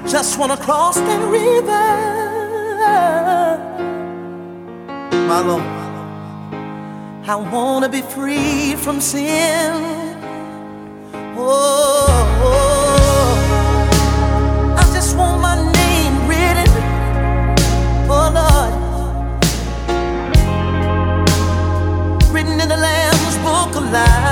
Just wanna cross that river, my Lord. I wanna be free from sin. Oh, I just want my name written, oh Lord, written in the Lamb's book of life.